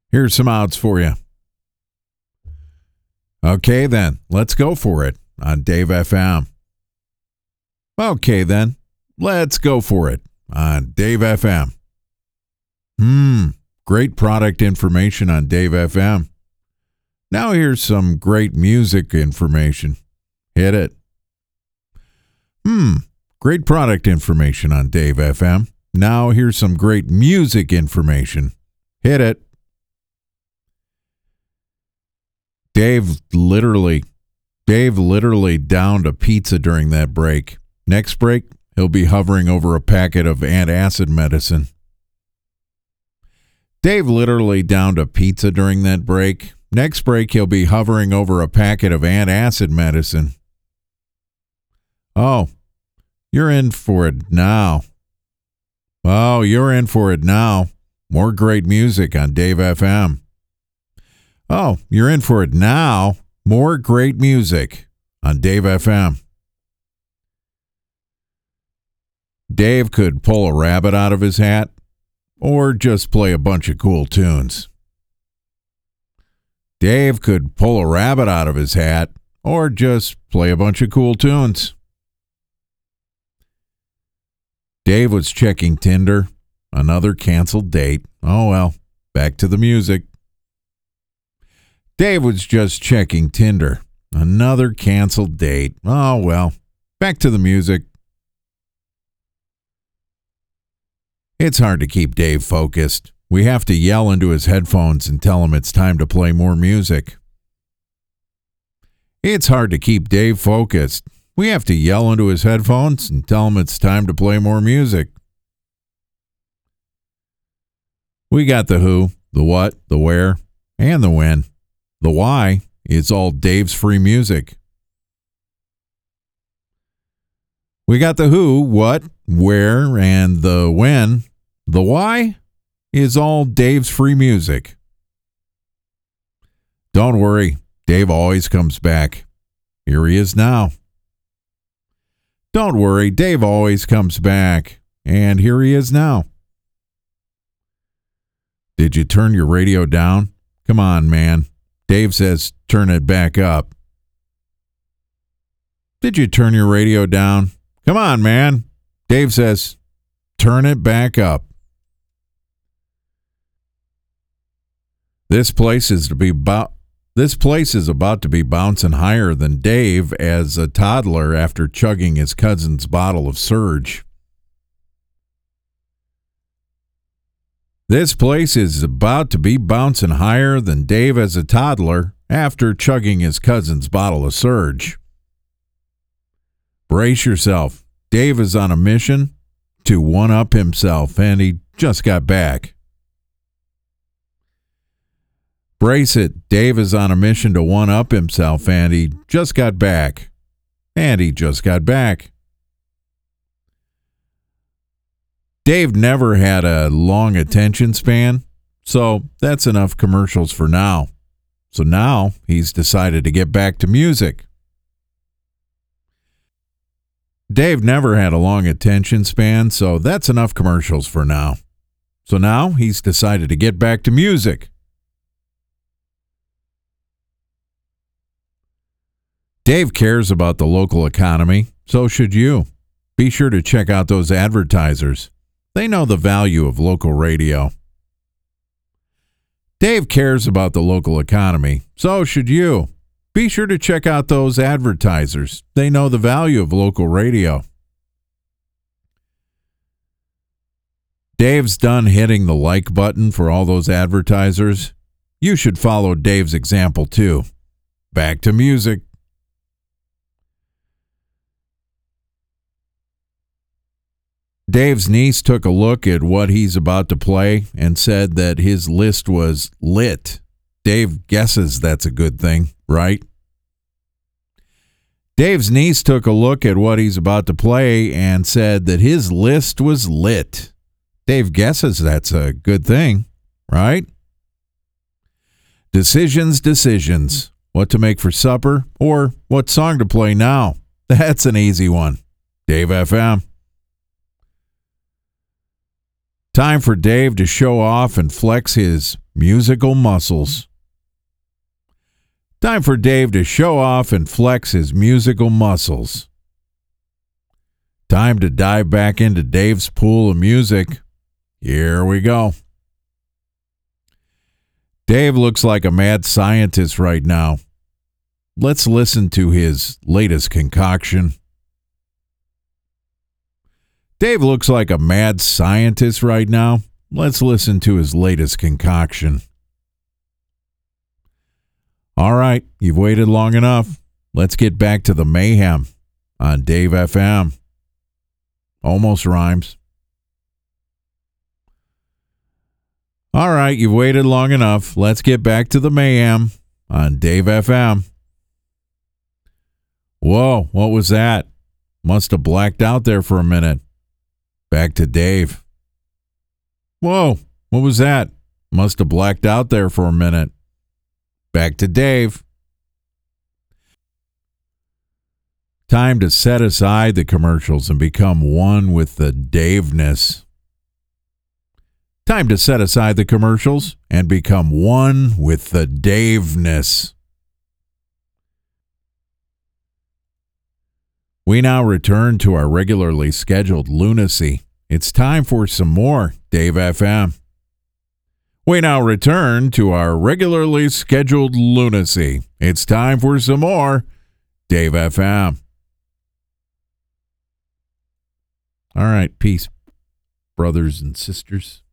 Here's some outs for you. Okay, then, let's go for it on Dave FM. Okay, then, let's go for it on Dave FM. Great product information on Dave FM. Now here's some great music information. Hit it. Great product information on Dave FM. Now here's some great music information. Hit it. Dave literally downed a pizza during that break. Next break, he'll be hovering over a packet of antacid medicine. Dave literally downed a pizza during that break. Next break, he'll be hovering over a packet of antacid medicine. Oh, you're in for it now. Oh, you're in for it now. More great music on Dave FM. Oh, you're in for it now. More great music on Dave FM. Dave could pull a rabbit out of his hat or just play a bunch of cool tunes. Dave could pull a rabbit out of his hat or just play a bunch of cool tunes. Dave was checking Tinder. Another canceled date. Oh well, back to the music. Dave was just checking Tinder. Another canceled date. Oh well, back to the music. It's hard to keep Dave focused. We have to yell into his headphones and tell him it's time to play more music. It's hard to keep Dave focused. We have to yell into his headphones and tell him it's time to play more music. We got the who, the what, the where, and the when. The why is all Dave's free music. We got the who, what, where, and the when. The why is all Dave's free music. Don't worry, Dave always comes back. Here he is now. Don't worry, Dave always comes back. And here he is now. Did you turn your radio down? Come on, man. Dave says turn it back up. Did you turn your radio down? Come on, man. Dave says turn it back up. This place is about to be bouncing higher than Dave as a toddler after chugging his cousin's bottle of Surge. This place is about to be bouncing higher than Dave as a toddler after chugging his cousin's bottle of Surge. Brace yourself. Dave is on a mission to one-up himself, and he just got back. Brace it. Dave is on a mission to one-up himself, and he just got back. And he just got back. Dave never had a long attention span, so that's enough commercials for now. So now he's decided to get back to music. Dave never had a long attention span, so that's enough commercials for now. So now he's decided to get back to music. Dave cares about the local economy, so should you. Be sure to check out those advertisers. They know the value of local radio. Dave cares about the local economy, so should you. Be sure to check out those advertisers. They know the value of local radio. Dave's done hitting the like button for all those advertisers. You should follow Dave's example too. Back to music. Dave's niece took a look at what he's about to play and said that his list was lit. Dave guesses that's a good thing, right? Dave's niece took a look at what he's about to play and said that his list was lit. Dave guesses that's a good thing, right? Decisions. What to make for supper or what song to play now. That's an easy one. Dave FM. Time for Dave to show off and flex his musical muscles. Time for Dave to show off and flex his musical muscles. Time to dive back into Dave's pool of music. Here we go. Dave looks like a mad scientist right now. Let's listen to his latest concoction. Dave looks like a mad scientist right now. Let's listen to his latest concoction. All right, you've waited long enough. Let's get back to the mayhem on Dave FM. Almost rhymes. All right, you've waited long enough. Let's get back to the mayhem on Dave FM. Whoa, what was that? Must have blacked out there for a minute. Back to Dave. Whoa, what was that? Must have blacked out there for a minute. Back to Dave. Time to set aside the commercials and become one with the Daveness. Time to set aside the commercials and become one with the Daveness. We now return to our regularly scheduled lunacy. It's time for some more Dave FM. We now return to our regularly scheduled lunacy. It's time for some more Dave FM. All right, peace, brothers and sisters.